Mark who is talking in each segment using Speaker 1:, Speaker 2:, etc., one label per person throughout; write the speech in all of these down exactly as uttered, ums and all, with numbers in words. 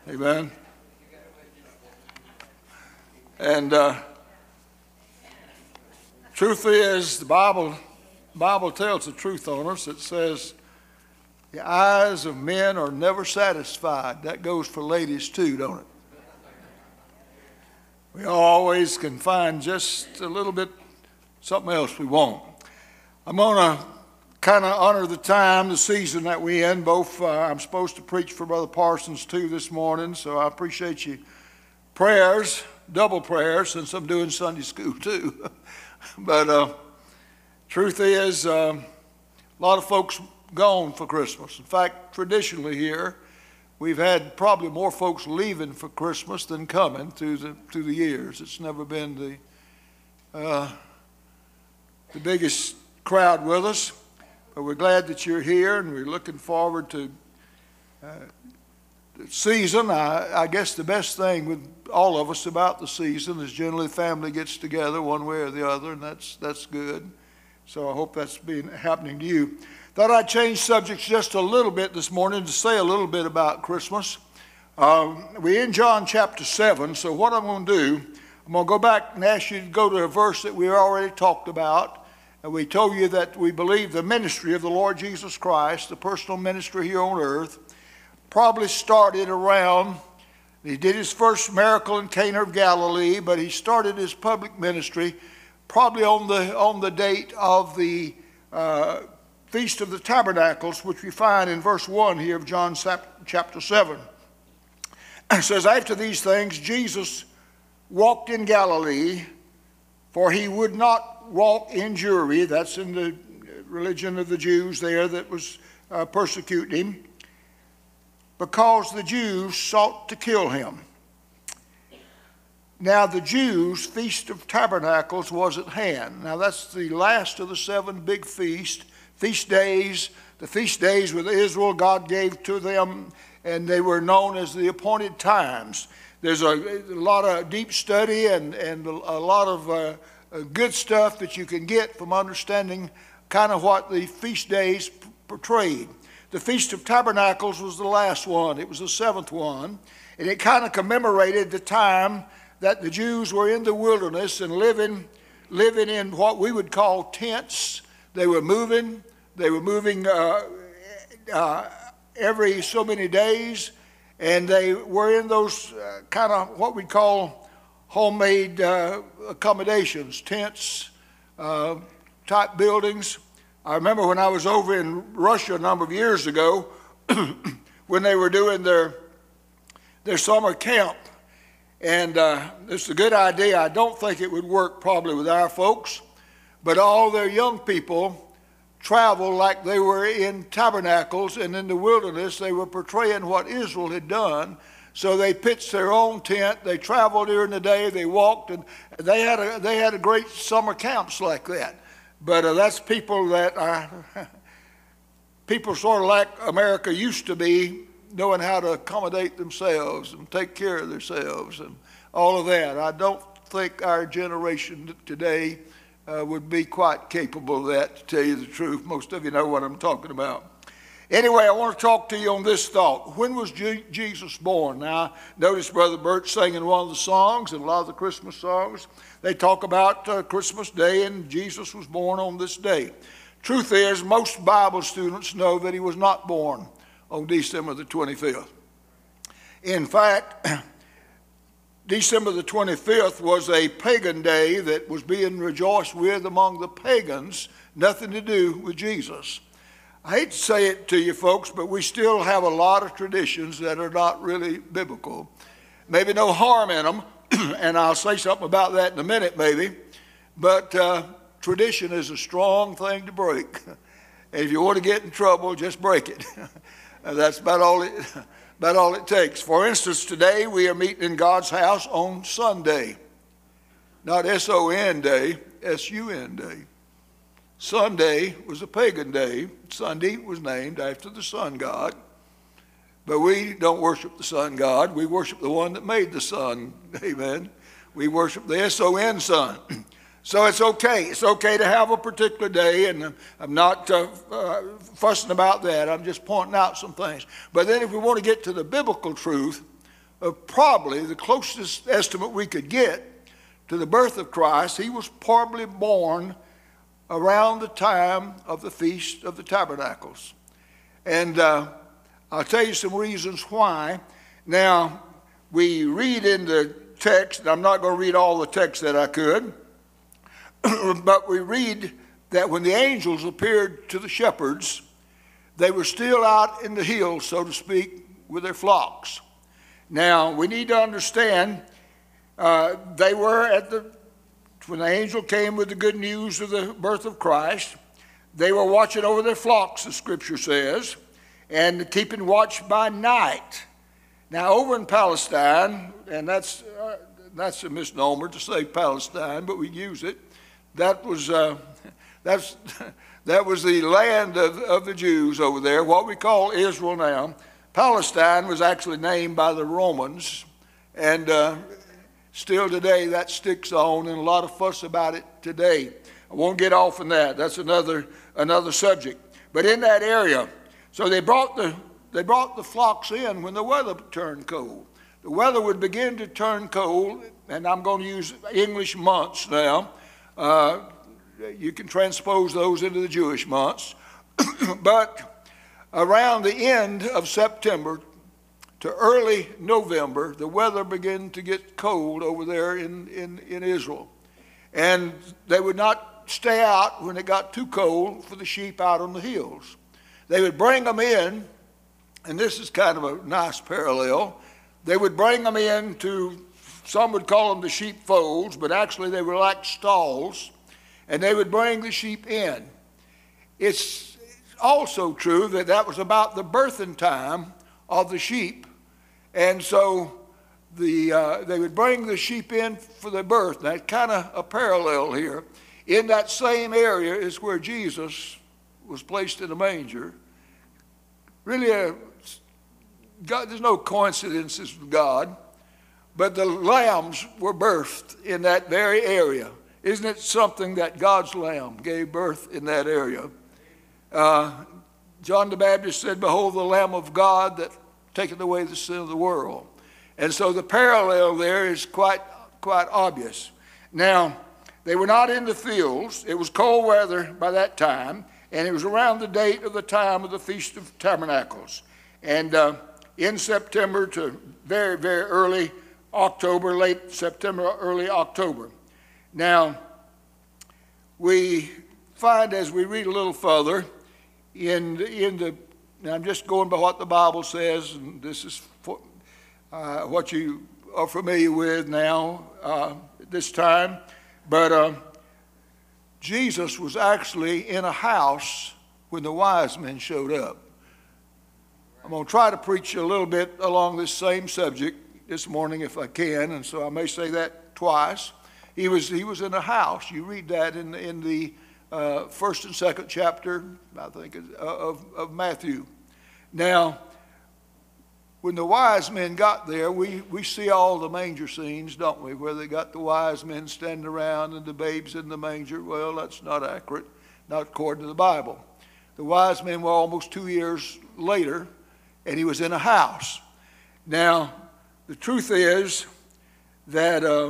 Speaker 1: Amen. And uh, truth is, the Bible, Bible tells the truth on us. It says, the eyes of men are never satisfied. That goes for ladies too, don't it? We always can find just a little bit something else we want. I'm going to kind of honor the time, the season that we're in. Both, uh, I'm supposed to preach for Brother Parsons too this morning, so I appreciate you prayers, double prayers, since I'm doing Sunday school too. But uh, truth is, uh, a lot of folks gone for Christmas. In fact, traditionally here, we've had probably more folks leaving for Christmas than coming through the through the years. It's never been the uh, the biggest crowd with us, but we're glad that you're here, and we're looking forward to uh, the season. I, I guess the best thing with all of us about the season is generally the family gets together one way or the other, and that's that's good. So I hope that's been happening to you. Thought I'd change subjects just a little bit this morning to say a little bit about Christmas. Um, we're in John chapter seven, so what I'm going to do, I'm going to go back and ask you to go to a verse that we already talked about. And we told you that we believe the ministry of the Lord Jesus Christ, the personal ministry here on earth, probably started around, he did his first miracle in Cana of Galilee, but he started his public ministry probably on the, on the date of the uh, Feast of the Tabernacles, which we find in verse one here of John chapter seven. It says, after these things, Jesus walked in Galilee, for he would not walk in Jewry. That's in the religion of the Jews there that was uh, persecuting him, because the Jews sought to kill him. Now the Jews' Feast of Tabernacles was at hand. Now that's the last of the seven big feasts. Feast days, the feast days with Israel, God gave to them, and they were known as the appointed times. There's a, a lot of deep study and, and a lot of uh, good stuff that you can get from understanding kind of what the feast days portrayed. The Feast of Tabernacles was the last one. It was the seventh one, and it kind of commemorated the time that the Jews were in the wilderness and living, living in what we would call tents. They were moving. They were moving uh, uh, every so many days, and they were in those uh, kind of what we call homemade uh, accommodations, tents, uh, type buildings. I remember when I was over in Russia a number of years ago, when they were doing their their summer camp, and uh, it's a good idea. I don't think it would work probably with our folks. But all their young people traveled like they were in tabernacles, and in the wilderness they were portraying what Israel had done. So they pitched their own tent. They traveled during the day. They walked, and they had a they had a great summer camps like that. But uh, that's people that are people sort of like America used to be, knowing how to accommodate themselves and take care of themselves and all of that. I don't think our generation today Uh, would be quite capable of that, to tell you the truth. Most of you know what I'm talking about. Anyway, I want to talk to you on this thought. When was G- Jesus born? Now, notice Brother Bert singing one of the songs, and a lot of the Christmas songs, they talk about uh, Christmas Day, and Jesus was born on this day. Truth is, most Bible students know that he was not born on December the twenty-fifth. In fact, December the twenty-fifth was a pagan day that was being rejoiced with among the pagans, nothing to do with Jesus. I hate to say it to you folks, but we still have a lot of traditions that are not really biblical. Maybe no harm in them, and I'll say something about that in a minute maybe, but uh, tradition is a strong thing to break. And if you want to get in trouble, just break it. That's about all it About all it takes. For instance, today we are meeting in God's house on Sunday. Not S O N day, S U N day. Sunday was a pagan day. Sunday was named after the sun god. But we don't worship the sun god. We worship the one that made the sun. Amen. We worship the S O N sun. So it's okay. It's okay to have a particular day, and I'm not uh, uh, fussing about that. I'm just pointing out some things. But then if we want to get to the biblical truth, of probably the closest estimate we could get to the birth of Christ. He was probably born around the time of the Feast of the Tabernacles. And uh, I'll tell you some reasons why. Now, we read in the text, and I'm not going to read all the text that I could, but we read that when the angels appeared to the shepherds, they were still out in the hills, so to speak, with their flocks. Now, we need to understand, uh, they were at the, when the angel came with the good news of the birth of Christ, they were watching over their flocks, the scripture says, and keeping watch by night. Now, over in Palestine, and that's, uh, that's a misnomer to say Palestine, but we use it, that was, uh, that's, that was the land of, of the Jews over there, what we call Israel now. Palestine was actually named by the Romans, and uh, still today that sticks on, and a lot of fuss about it today. I won't get off on that. That's another another subject. But in that area, so they brought the they brought the flocks in when the weather turned cold. The weather would begin to turn cold, and I'm going to use English months now. Uh, you can transpose those into the Jewish months, but around the end of September to early November, the weather began to get cold over there in, in, in Israel. And they would not stay out when it got too cold for the sheep out on the hills. They would bring them in, and this is kind of a nice parallel. They would bring them in to, some would call them the sheepfolds, but actually they were like stalls, and they would bring the sheep in. It's also true that that was about the birthing time of the sheep, and so the uh, they would bring the sheep in for their birth. Now, it's kind of a parallel here. In that same area is where Jesus was placed in a manger. Really, a, God, there's no coincidences with God, but the lambs were birthed in that very area. Isn't it something that God's lamb gave birth in that area? Uh, John the Baptist said, "Behold the Lamb of God that taketh away the sin of the world." And so the parallel there is quite, quite obvious. Now, they were not in the fields. It was cold weather by that time, and it was around the date of the time of the Feast of Tabernacles. And uh, in September to very, very early October, late September, early October. Now, we find as we read a little further, in, in the, now I'm just going by what the Bible says, and this is for, uh, what you are familiar with now uh, at this time, but uh, Jesus was actually in a house when the wise men showed up. I'm going to try to preach a little bit along this same subject this morning if I can, and so I may say that twice. He was, he was in a house. You read that in, in the Uh, first and second chapter, I think, of, of Matthew. Now, when the wise men got there, we, we see all the manger scenes, don't we, where they got the wise men standing around and the babes in the manger. Well, that's not accurate, not according to the Bible. The wise men were almost two years later, and he was in a house. Now, the truth is that uh,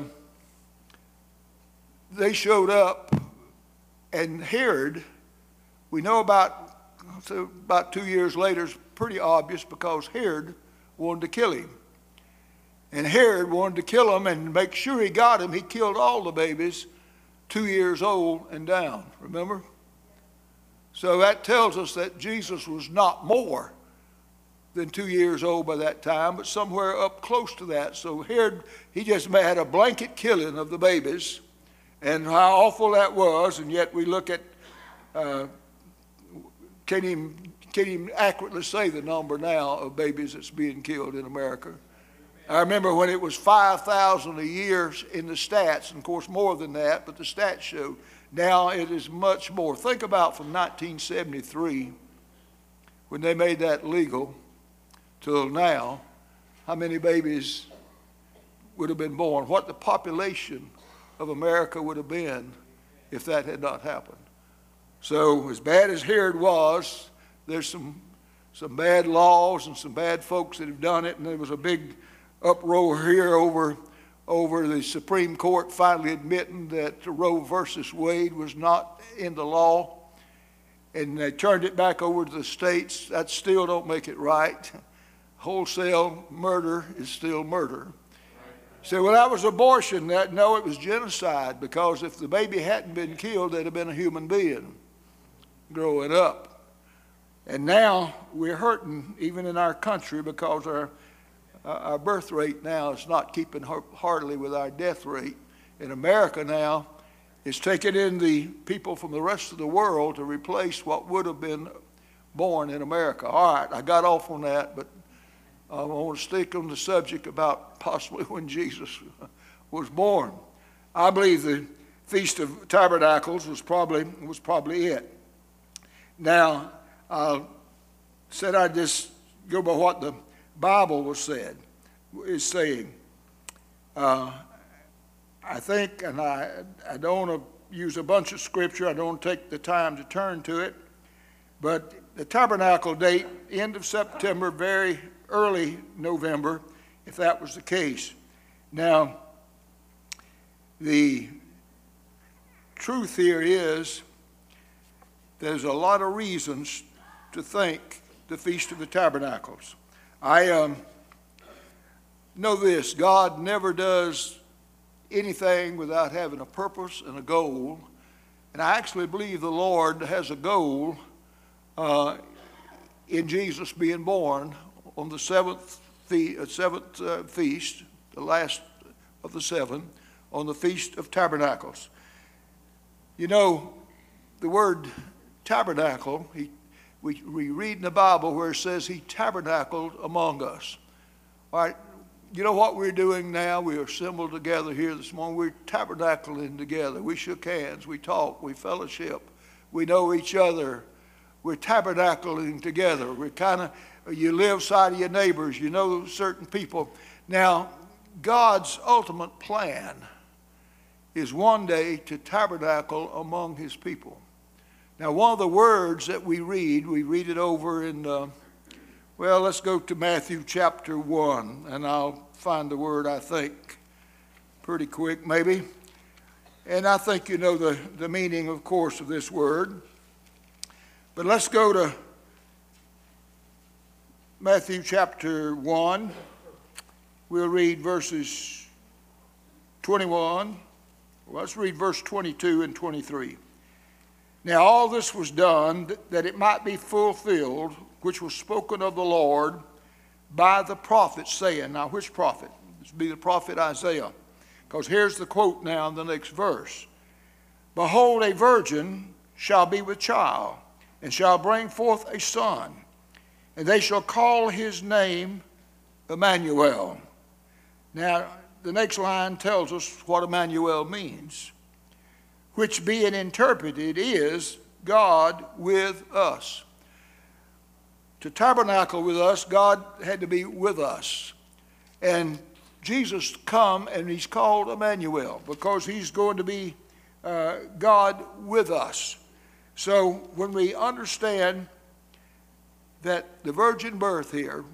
Speaker 1: they showed up. And Herod, we know about, so about two years later, it's pretty obvious because Herod wanted to kill him. And Herod wanted to kill him and make sure he got him. He killed all the babies two years old and down, remember? So that tells us that Jesus was not more than two years old by that time, but somewhere up close to that. So Herod, he just had a blanket killing of the babies. And how awful that was, and yet we look at, uh, can't even, can't even accurately say the number now of babies that's being killed in America. I remember when it was five thousand a year in the stats, and of course more than that, but the stats show now it is much more. Think about from nineteen seventy-three, when they made that legal, till now, how many babies would have been born, what the population of America would have been if that had not happened. So as bad as Herod was, there's some some bad laws and some bad folks that have done it, and there was a big uproar here over, over the Supreme Court finally admitting that Roe versus Wade was not in the law, and they turned it back over to the states. That still don't make it right. Wholesale murder is still murder. So, well, that was abortion. That, no, it was genocide, because if the baby hadn't been killed, they'd have been a human being growing up. And now we're hurting even in our country, because our, our birth rate now is not keeping hardly with our death rate. In America now, it's taking in the people from the rest of the world to replace what would have been born in America. All right, I got off on that, but I want to stick on the subject about possibly when Jesus was born. I believe the Feast of Tabernacles was probably, was probably it. Now, I said I'd just go by what the Bible was said, is saying. Uh, I think, and I, I don't want to use a bunch of scripture, I don't take the time to turn to it, but the tabernacle date, end of September, very early November, if that was the case. Now, the truth here is there's a lot of reasons to think the Feast of the Tabernacles. I um, know this, God never does anything without having a purpose and a goal. And I actually believe the Lord has a goal uh, in Jesus being born on the seventh, fe- uh, seventh uh, feast, the last of the seven, on the Feast of Tabernacles. You know, the word tabernacle, he, we, we read in the Bible where it says he tabernacled among us. All right, you know what we're doing now? We are assembled together here this morning. We're tabernacling together. We shook hands, we talk, we fellowship, we know each other. We're tabernacling together. We're kind of, you live side of your neighbors, you know certain people. Now, God's ultimate plan is one day to tabernacle among his people. Now, one of the words that we read, we read it over in, uh, well, let's go to Matthew chapter one, and I'll find the word, I think, pretty quick maybe. And I think you know the, the meaning, of course, of this word. But let's go to Matthew chapter one. We'll read verses twenty-one. Well, let's read verse twenty-two and twenty-three. Now all this was done that it might be fulfilled, which was spoken of the Lord by the prophet, saying, now which prophet? This would be the prophet Isaiah. Because here's the quote now in the next verse. Behold, a virgin shall be with child, and shall bring forth a son, and they shall call his name Emmanuel. Now, the next line tells us what Emmanuel means, which being interpreted is God with us. To tabernacle with us, God had to be with us. And Jesus come, and he's called Emmanuel, because he's going to be uh, God with us. So when we understand that the virgin birth here,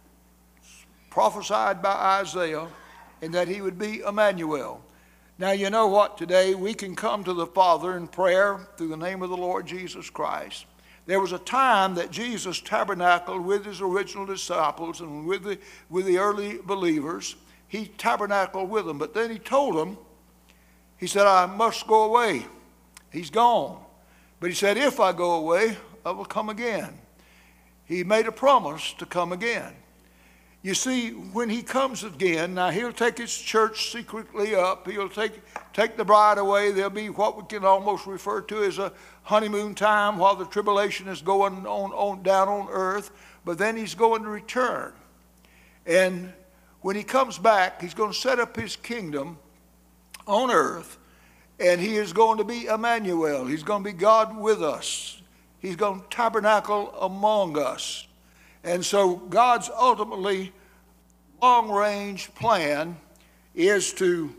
Speaker 1: prophesied by Isaiah, and that he would be Emmanuel. Now you know what, today we can come to the Father in prayer through the name of the Lord Jesus Christ. There was a time that Jesus tabernacled with his original disciples and with the, with the early believers. He tabernacled with them, but then he told them, he said, I must go away. He's gone. But he said, if I go away, I will come again. He made a promise to come again. You see, when he comes again, now he'll take his church secretly up. He'll take, take the bride away. There'll be what we can almost refer to as a honeymoon time while the tribulation is going on, on down on earth. But then he's going to return. And when he comes back, he's going to set up his kingdom on earth. And he is going to be Emmanuel. He's going to be God with us. He's going to tabernacle among us. And so God's ultimately long-range plan is to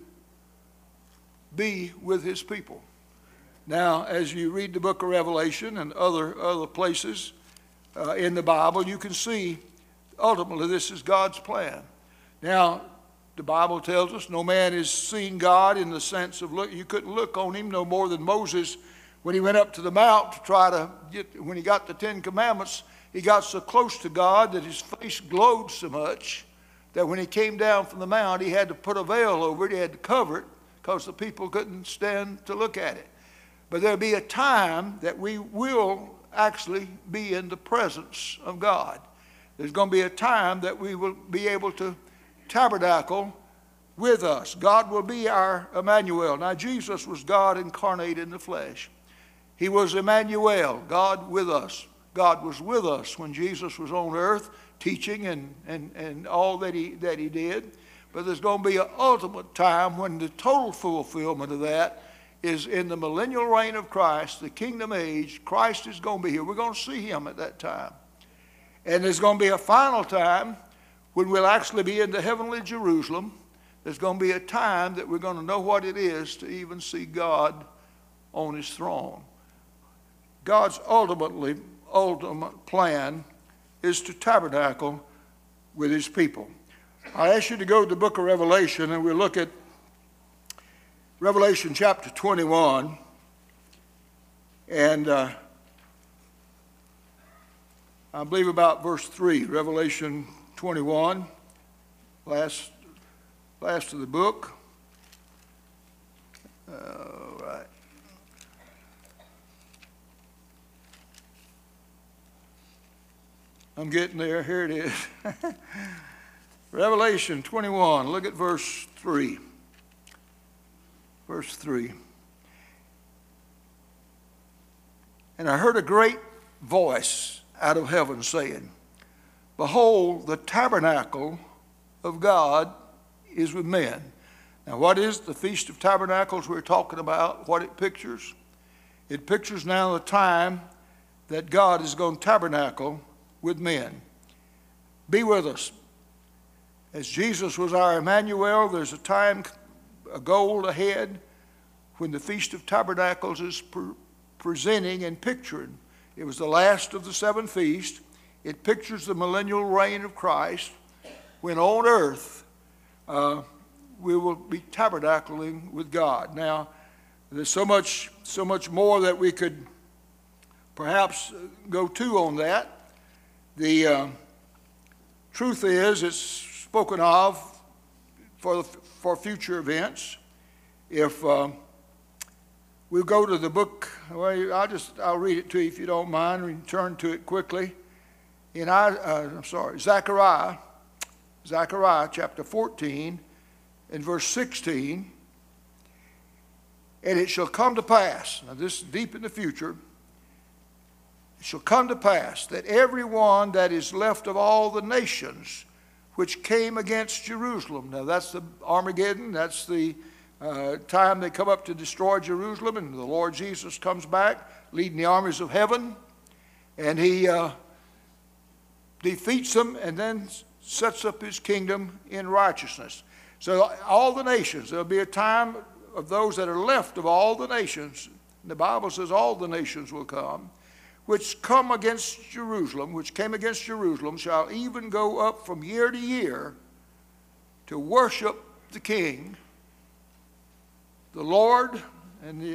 Speaker 1: be with his people. Now, as you read the book of Revelation and other, other places uh, in the Bible, you can see ultimately this is God's plan, Now, the Bible tells us no man has seen God in the sense of look. You couldn't look on him no more than Moses when he went up to the mount to try to get, when he got the Ten Commandments, he got so close to God that his face glowed so much that when he came down from the mount, he had to put a veil over it. He had to cover it because the people couldn't stand to look at it. But there'll be a time that we will actually be in the presence of God. There's going to be a time that we will be able to tabernacle with us. God will be our Emmanuel. Now, Jesus was God incarnate in the flesh. He was Emmanuel, God with us. God was with us when Jesus was on earth teaching and, and, and all that he, that he did. But there's going to be an ultimate time when the total fulfillment of that is in the millennial reign of Christ, the kingdom age. Christ is going to be here. We're going to see him at that time. And there's going to be a final time when we'll actually be in the heavenly Jerusalem. There's going to be a time that we're going to know what it is to even see God on his throne. God's ultimately, ultimate plan is to tabernacle with his people. I ask you to go to the book of Revelation, and we'll look at Revelation chapter twenty-one. And uh, I believe about verse three, Revelation twenty-one, last, last of the book. All right. I'm getting there. Here it is. Revelation twenty-one. Look at verse three. Verse three. And I heard a great voice out of heaven saying, behold, the tabernacle of God is with men. Now, what is the Feast of Tabernacles we're talking about? What it pictures? It pictures now the time that God is going to tabernacle with men. Be with us. As Jesus was our Emmanuel, there's a time, a goal ahead when the Feast of Tabernacles is pre- presenting and picturing. It was the last of the seven feasts. It pictures the millennial reign of Christ when on earth uh, we will be tabernacling with God. Now, there's so much, so much more that we could perhaps go to on that. The uh, truth is, it's spoken of for, the, for future events. If uh, we go to the book, well, I'll just I'll read it to you if you don't mind. We can turn to it quickly. In I, uh, I'm sorry, Zechariah, Zechariah chapter fourteen, and verse sixteen. And it shall come to pass. Now, this is deep in the future. It shall come to pass that everyone that is left of all the nations which came against Jerusalem. Now that's the Armageddon. That's the uh, time they come up to destroy Jerusalem, and the Lord Jesus comes back leading the armies of heaven, and he uh, defeats them and then sets up his kingdom in righteousness. So all the nations, there'll be a time of those that are left of all the nations. The Bible says all the nations will come, which come against Jerusalem, which came against Jerusalem, shall even go up from year to year to worship the King, the Lord and the,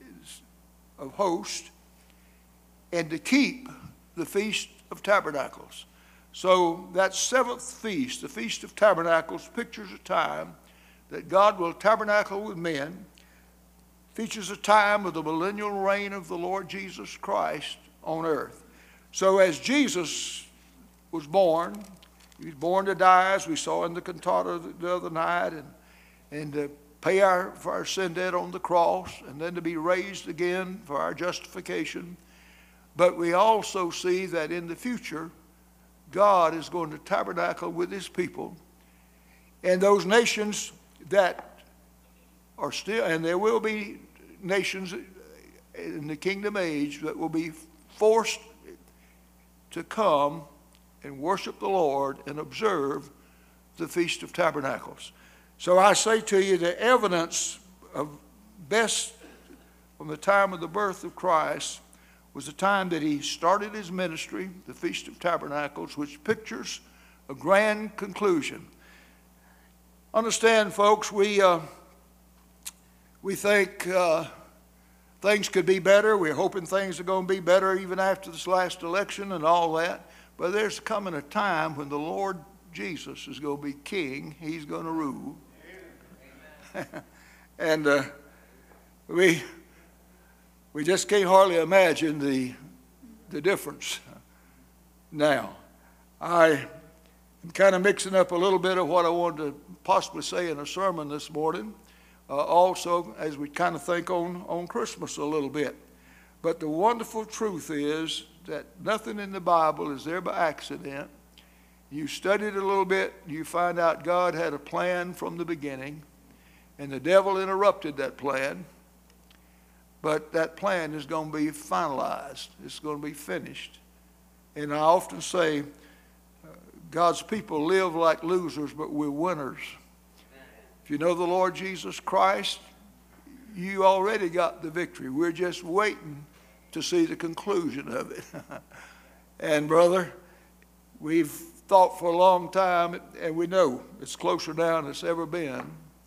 Speaker 1: of hosts, and to keep the Feast of Tabernacles. So that seventh feast, the Feast of Tabernacles, pictures a time that God will tabernacle with men, features a time of the millennial reign of the Lord Jesus Christ on earth. So as Jesus was born, he was born to die, as we saw in the cantata the other night, and, and to pay our, for our sin debt on the cross, and then to be raised again for our justification. But we also see that in the future, God is going to tabernacle with his people. And those nations that are still, and there will be nations in the kingdom age that will be forced to come and worship the Lord and observe the Feast of Tabernacles. So I say to you, the evidence of best from the time of the birth of Christ was the time that he started his ministry, the Feast of Tabernacles, which pictures a grand conclusion. Understand, folks, we, uh, we think uh, things could be better. We're hoping things are going to be better even after this last election and all that. But there's coming a time when the Lord Jesus is going to be king. He's going to rule. and uh, we, we just can't hardly imagine the, the difference now. I am kind of mixing up a little bit of what I wanted to possibly say in a sermon this morning, uh, also as we kind of think on, on Christmas a little bit. But the wonderful truth is that nothing in the Bible is there by accident. You study it a little bit, you find out God had a plan from the beginning, and the devil interrupted that plan. But that plan is going to be finalized. It's going to be finished. And I often say, God's people live like losers, but we're winners. If you know the Lord Jesus Christ, you already got the victory. We're just waiting to see the conclusion of it. And brother, we've thought for a long time, and we know it's closer now than it's ever been.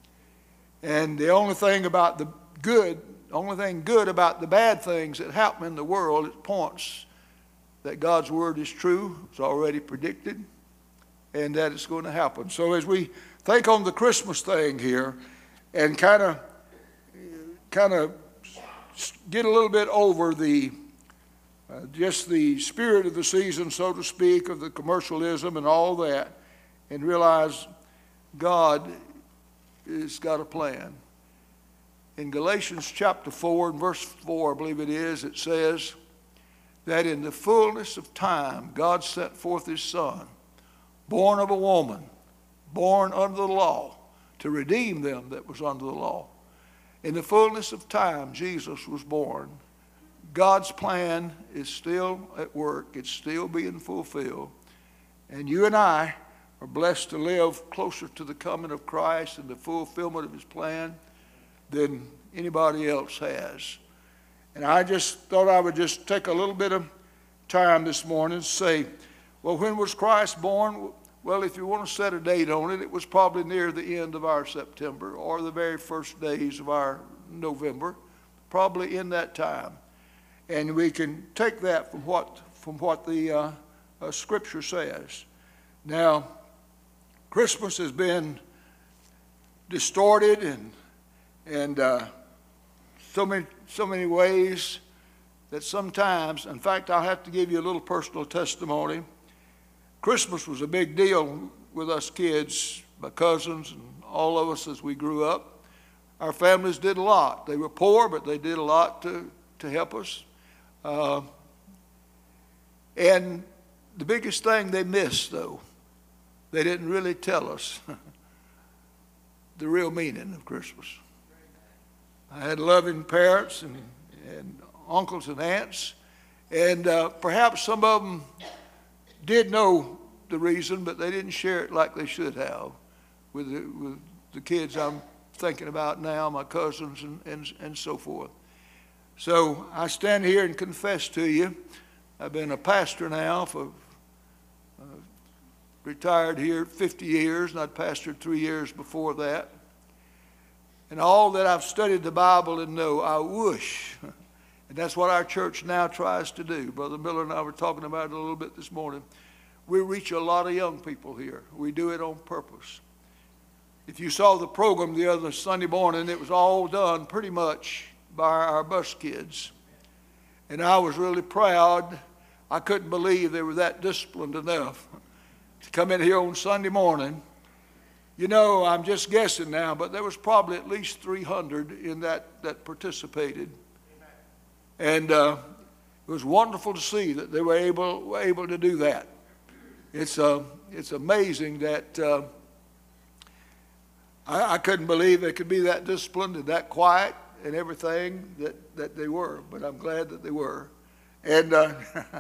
Speaker 1: And the only thing about the good, the only thing good about the bad things that happen in the world, it points that God's word is true. It's already predicted, and that it's going to happen. So as we think on the Christmas thing here and kind of kind of get a little bit over the uh, just the spirit of the season, so to speak, of the commercialism and all that, and realize God has got a plan. In Galatians chapter four and verse four, I believe it is, it says that in the fullness of time God sent forth his Son, born of a woman, born under the law, to redeem them that was under the law. In the fullness of time, Jesus was born. God's plan is still at work. It's still being fulfilled. And you and I are blessed to live closer to the coming of Christ and the fulfillment of his plan than anybody else has. And I just thought I would just take a little bit of time this morning to say, well, when was Christ born? Well, if you want to set a date on it, it was probably near the end of our September or the very first days of our November, probably in that time. And we can take that from what, from what the uh, uh, Scripture says. Now, Christmas has been distorted and, and uh, so many, so many ways that sometimes, in fact, I'll have to give you a little personal testimony. Christmas was a big deal with us kids, my cousins and all of us as we grew up. Our families did a lot. They were poor, but they did a lot to, to help us. Uh, and the biggest thing they missed, though, they didn't really tell us the real meaning of Christmas. I had loving parents and, and uncles and aunts, and uh, perhaps some of them did know the reason, but they didn't share it like they should have with the, with the kids I'm thinking about now, my cousins and, and, and so forth. So I stand here and confess to you, I've been a pastor now for, uh, retired here fifty years, and I'd pastored three years before that. And all that I've studied the Bible and know, I wish, and that's what our church now tries to do. Brother Miller and I were talking about it a little bit this morning. We reach a lot of young people here. We do it on purpose. If you saw the program the other Sunday morning, it was all done pretty much by our bus kids. And I was really proud. I couldn't believe they were that disciplined enough to come in here on Sunday morning. You know, I'm just guessing now, but there was probably at least three hundred in that that participated. And uh, it was wonderful to see that they were able, were able to do that. It's, uh, it's amazing that uh, I, I couldn't believe they could be that disciplined and that quiet and everything that, that they were, but I'm glad that they were. And uh,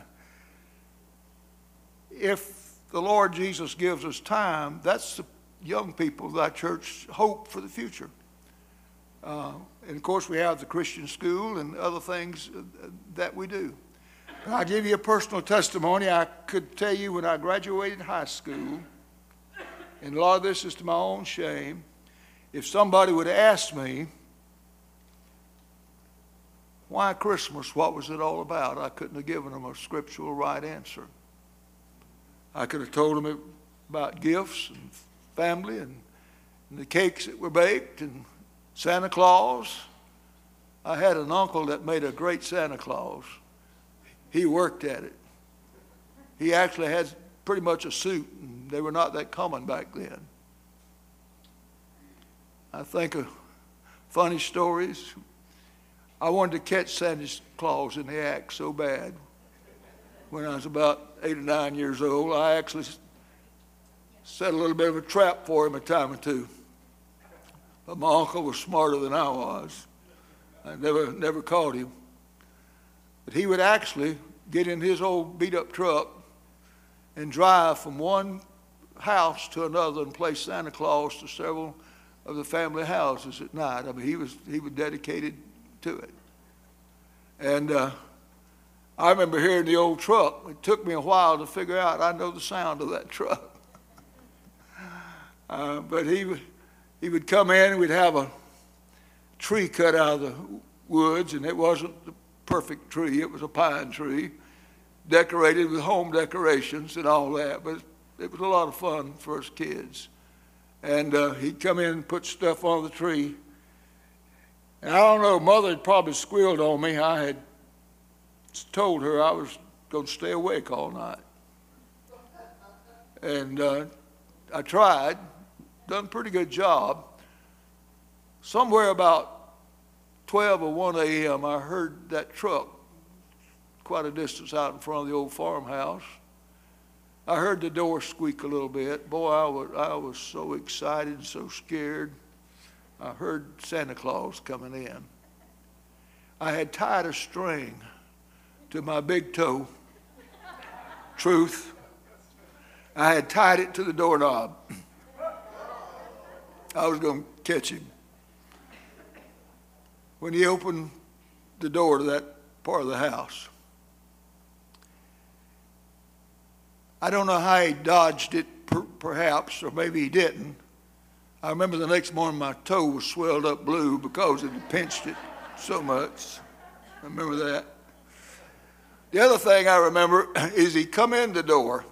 Speaker 1: if the Lord Jesus gives us time, that's the young people of our church hope for the future. Uh, and of course we have the Christian school and other things that we do. I'll give you a personal testimony. I could tell you when I graduated high school and a lot of this is to my own shame, if somebody would ask me, why Christmas? What was it all about? I couldn't have given them a scriptural right answer. I could have told them about gifts and family and, and the cakes that were baked and Santa Claus. I had an uncle that made a great Santa Claus. He worked at it. He actually had pretty much a suit, and they were not that common back then. I think of funny stories. I wanted to catch Santa Claus in the act so bad. When I was about eight or nine years old, I actually set a little bit of a trap for him a time or two. But my uncle was smarter than I was. I never, never caught him. But he would actually get in his old beat-up truck and drive from one house to another and play Santa Claus to several of the family houses at night. I mean, he was he was dedicated to it. And uh, I remember hearing the old truck. It took me a while to figure out I know the sound of that truck. uh, but he would he would come in and we'd have a tree cut out of the woods, and it wasn't the perfect tree. It was a pine tree, decorated with home decorations and all that. But it was a lot of fun for us kids. And uh, he'd come in and put stuff on the tree. And I don't know, Mother had probably squealed on me. I had told her I was going to stay awake all night. And uh, I tried, done a pretty good job. Somewhere about twelve or one a m, I heard that truck quite a distance out in front of the old farmhouse. I heard the door squeak a little bit. Boy, I was, I was so excited and so scared. I heard Santa Claus coming in. I had tied a string to my big toe. Truth. I had tied it to the doorknob. I was going to catch him. When he opened the door to that part of the house, I don't know how he dodged it, per, perhaps, or maybe he didn't. I remember the next morning my toe was swelled up blue because it had pinched it so much. I remember that. The other thing I remember is he come in the door.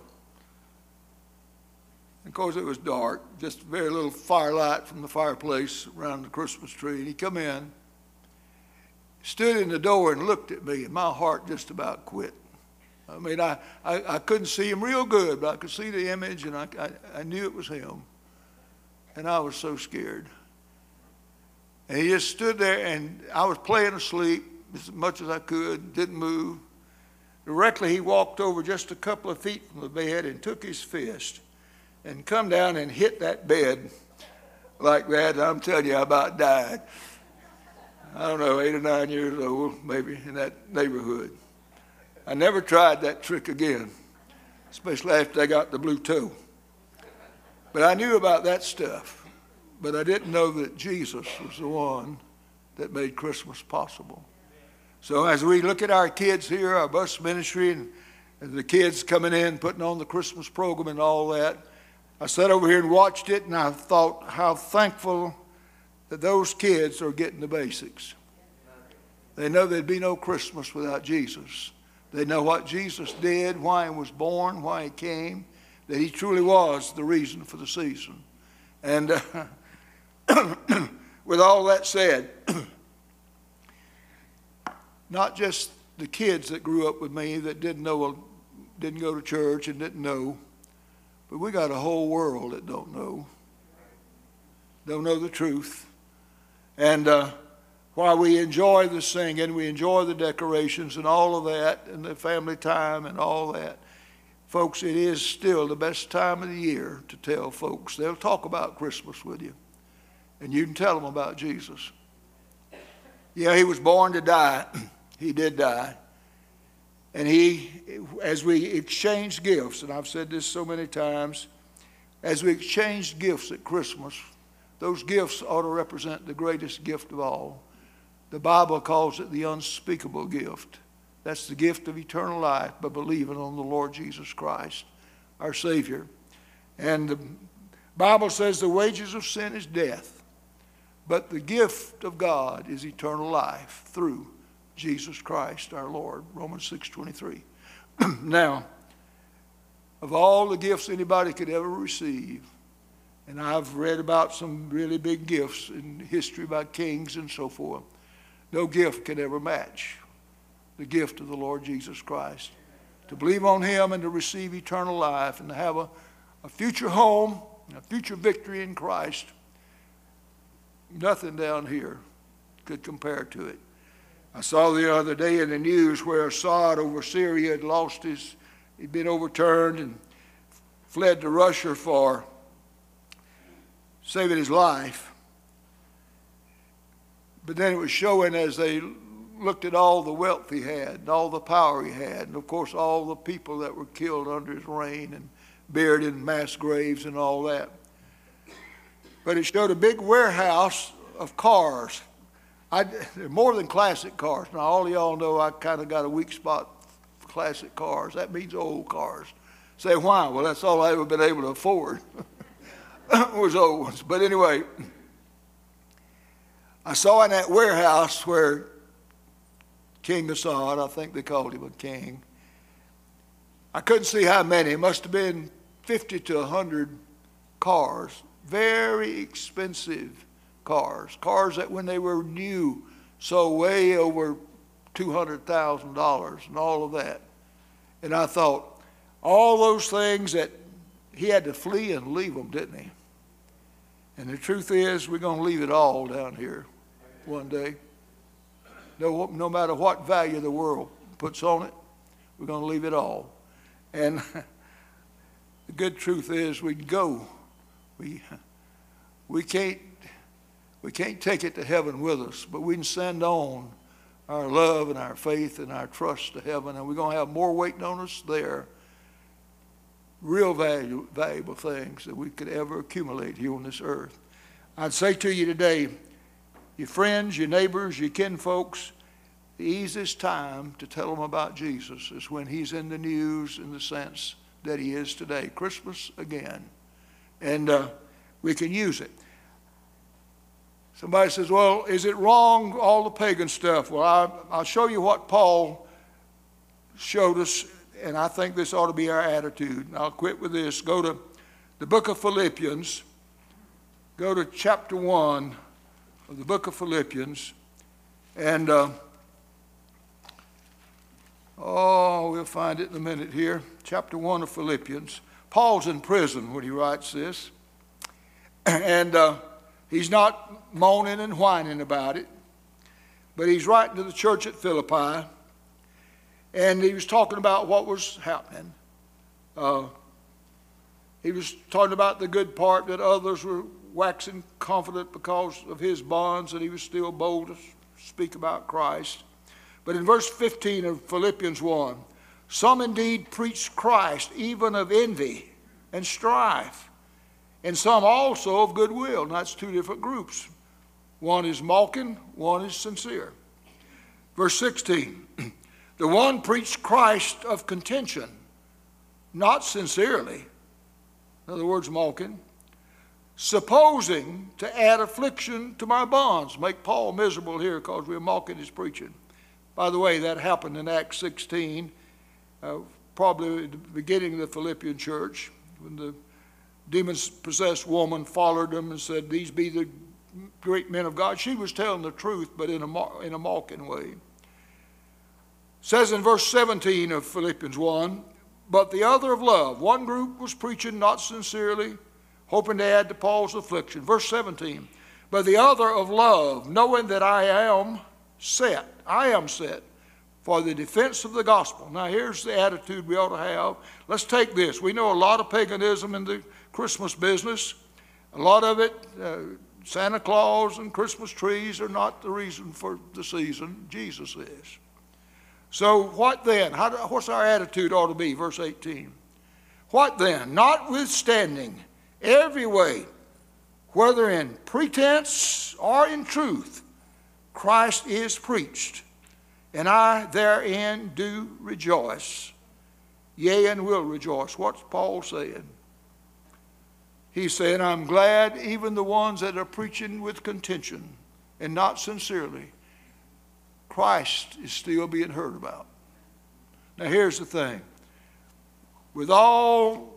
Speaker 1: Of course, it was dark, just very little firelight from the fireplace around the Christmas tree. And he come in, stood in the door and looked at me, and my heart just about quit. I mean, I, I, I couldn't see him real good, but I could see the image, and I, I, I knew it was him. And I was so scared. And he just stood there, and I was playing asleep as much as I could, didn't move. Directly, he walked over just a couple of feet from the bed and took his fist and come down and hit that bed like that. I'm telling you, I about died. I don't know, eight or nine years old, maybe, in that neighborhood. I never tried that trick again, especially after I got the blue toe. But I knew about that stuff, but I didn't know that Jesus was the one that made Christmas possible. So as we look at our kids here, our bus ministry, and, and the kids coming in, putting on the Christmas program and all that, I sat over here and watched it, and I thought how thankful that those kids are getting the basics. They know there'd be no Christmas without Jesus. They know what Jesus did, why he was born, why he came, that he truly was the reason for the season. And uh, with all that said, not just the kids that grew up with me that didn't know, didn't go to church and didn't know, but we got a whole world that don't know, don't know the truth. And uh, while we enjoy the singing, we enjoy the decorations and all of that, and the family time and all that, folks, it is still the best time of the year to tell folks. They'll talk about Christmas with you, and you can tell them about Jesus. Yeah, he was born to die. He did die. And he, as we exchange gifts, and I've said this so many times, as we exchange gifts at Christmas, those gifts ought to represent the greatest gift of all. The Bible calls it the unspeakable gift. That's the gift of eternal life by believing on the Lord Jesus Christ, our Savior. And the Bible says the wages of sin is death, but the gift of God is eternal life through Jesus Christ our Lord. Romans six twenty-three. Now, of all the gifts anybody could ever receive, and I've read about some really big gifts in history by kings and so forth, no gift can ever match the gift of the Lord Jesus Christ. To believe on him and to receive eternal life and to have a, a future home, a future victory in Christ, nothing down here could compare to it. I saw the other day in the news where Assad over Syria had lost his, he'd been overturned and fled to Russia for saving his life. But then it was showing as they looked at all the wealth he had and all the power he had, and of course all the people that were killed under his reign and buried in mass graves and all that. But it showed a big warehouse of cars. I, they're more than classic cars. Now, all of y'all know I kind of got a weak spot for classic cars. That means old cars. Say, why? Well, that's all I ever been able to afford was old ones. But anyway, I saw in that warehouse where King Assad, I think they called him a king, I couldn't see how many. It must have been fifty to one hundred cars, very expensive cars, cars that when they were new sold way over two hundred thousand dollars and all of that. And I thought, all those things that he had to flee and leave them, didn't he? And the truth is, we're going to leave it all down here one day. No, no matter what value the world puts on it, we're going to leave it all. And the good truth is we go. We, we, can't, we can't take it to heaven with us, but we can send on our love and our faith and our trust to heaven, and we're going to have more waiting on us there. Real value, valuable things that we could ever accumulate here on this earth. I'd say to you today, your friends, your neighbors, your kinfolks, the easiest time to tell them about Jesus is when he's in the news in the sense that he is today. Christmas again. And uh, we can use it. Somebody says, well, is it wrong, all the pagan stuff? Well, I, I'll show you what Paul showed us, and I think this ought to be our attitude. And I'll quit with this. Go to the book of Philippians. Go to chapter one of the book of Philippians. And, uh, oh, we'll find it in a minute here. Chapter one of Philippians. Paul's in prison when he writes this. And uh, he's not moaning and whining about it. But he's writing to the church at Philippi. And he was talking about what was happening. Uh, he was talking about the good part that others were waxing confident because of his bonds, and he was still bold to speak about Christ. But in verse fifteen of Philippians one, some indeed preach Christ even of envy and strife, and some also of goodwill. And that's two different groups. One is mocking, one is sincere. Verse sixteen, the one preached Christ of contention, not sincerely, in other words, mocking, supposing to add affliction to my bonds. Make Paul miserable here because we're mocking his preaching. By the way, that happened in Acts sixteen, uh, probably at the beginning of the Philippian church, when the demon-possessed woman followed them and said, these be the great men of God. She was telling the truth, but in a, in a mocking way. It says in verse seventeen of Philippians one, but the other of love. One group was preaching not sincerely, hoping to add to Paul's affliction. Verse seventeen, but the other of love, knowing that I am set, I am set for the defense of the gospel. Now here's the attitude we ought to have. Let's take this. We know a lot of paganism in the Christmas business. A lot of it, uh, Santa Claus and Christmas trees are not the reason for the season. Jesus is. So what then? How do, what's our attitude ought to be? Verse eighteen. What then? Notwithstanding every way, whether in pretense or in truth, Christ is preached, and I therein do rejoice, yea, and will rejoice. What's Paul saying? He's saying, I'm glad even the ones that are preaching with contention and not sincerely, Christ is still being heard about. Now here's the thing. With all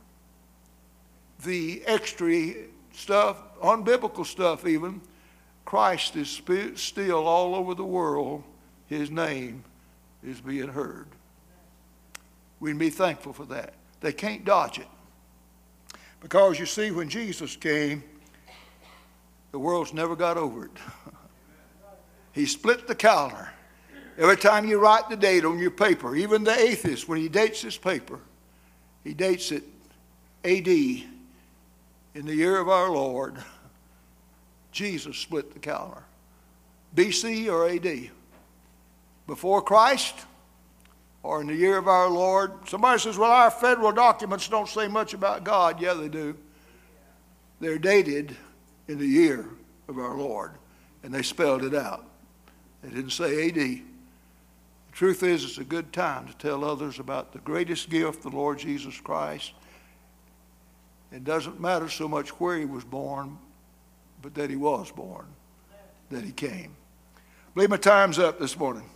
Speaker 1: the extra stuff, unbiblical stuff even, Christ is sp- still all over the world. His name is being heard. We can be thankful for that. They can't dodge it. Because you see, when Jesus came, the world's never got over it. He split the calendar. Every time you write the date on your paper, even the atheist, when he dates his paper, he dates it A D in the year of our Lord. Jesus split the calendar. B C or A D? Before Christ or in the year of our Lord? Somebody says, well, our federal documents don't say much about God. Yeah, they do. They're dated in the year of our Lord, and they spelled it out. They didn't say A D. The truth is, it's a good time to tell others about the greatest gift, the Lord Jesus Christ. It doesn't matter so much where he was born, but that he was born, that he came. I believe my time's up this morning.